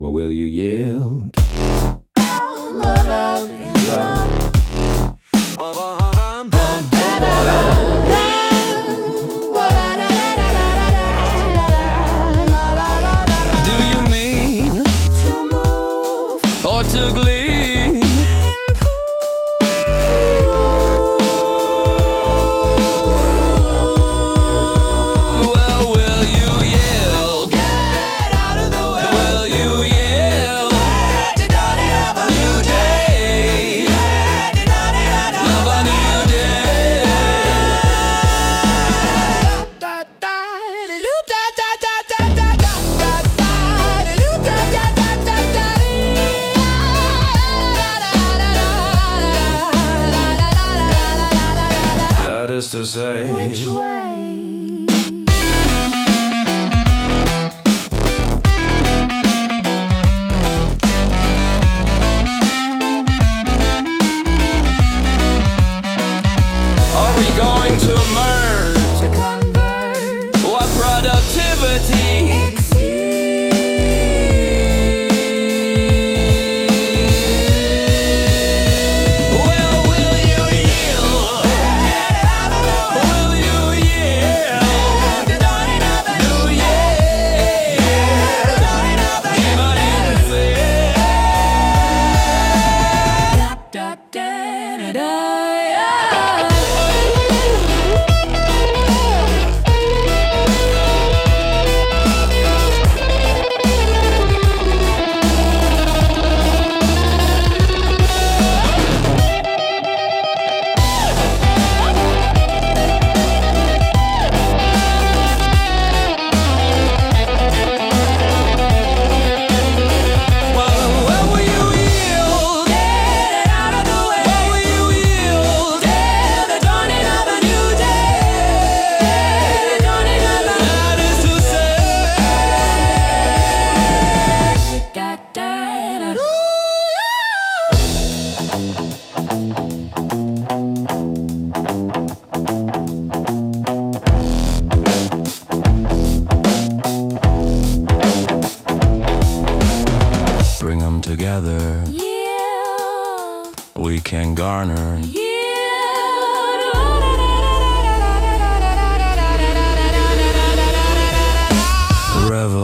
Well, will you yield? Do you mean to move or to glean? Well, will you yield? Get out of the way. Will you yield? Love a new day. Love a new day. That is to say, which way? Are we going to merge? To convert? What productivity? Well, will you yield? Will you yield? Do you even bring them together? Yeah. We can garner. Revel